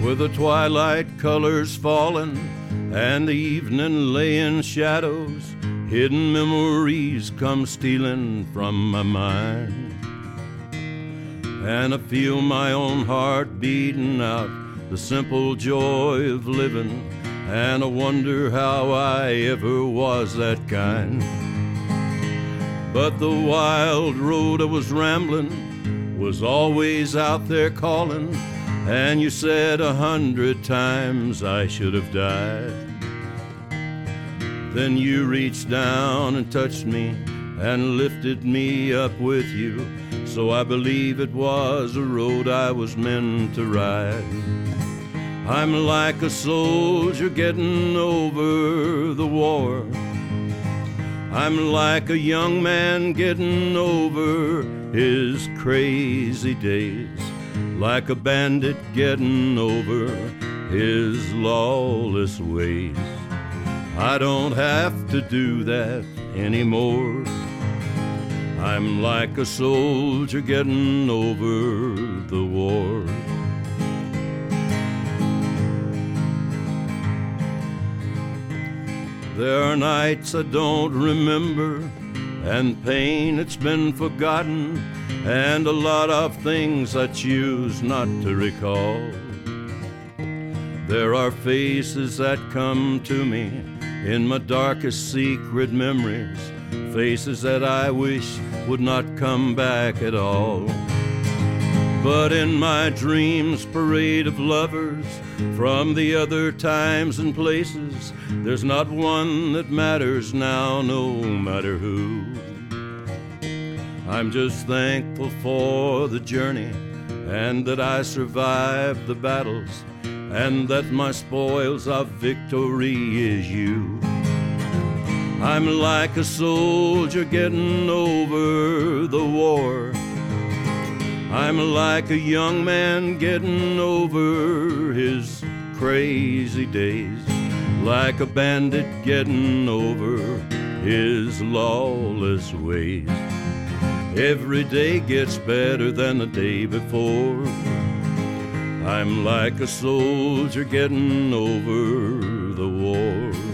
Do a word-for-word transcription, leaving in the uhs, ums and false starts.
with the twilight colors falling and the evening lay in shadows, hidden memories come stealing from my mind. And I feel my own heart beating out the simple joy of living, and I wonder how I ever was that kind. But the wild road I was rambling was always out there calling, and you said a hundred times I should have died. Then you reached down and touched me and lifted me up with you, so I believe it was a road I was meant to ride. I'm like a soldier getting over the war. I'm like a young man getting over his crazy days, like a bandit getting over his lawless ways. I don't have to do that anymore. I'm like a soldier getting over the war. There are nights I don't remember, and pain that's been forgotten, and a lot of things I choose not to recall. There are faces that come to me in my darkest secret memories, faces that I wish would not come back at all. But in my dreams, parade of lovers from the other times and places, there's not one that matters now, no matter who. I'm just thankful for the journey, and that I survived the battles, and that my spoils of victory is you. I'm like a soldier getting over the war. I'm like a young man getting over his crazy days, like a bandit getting over his lawless ways. Every day gets better than the day before. I'm like a soldier getting over the war.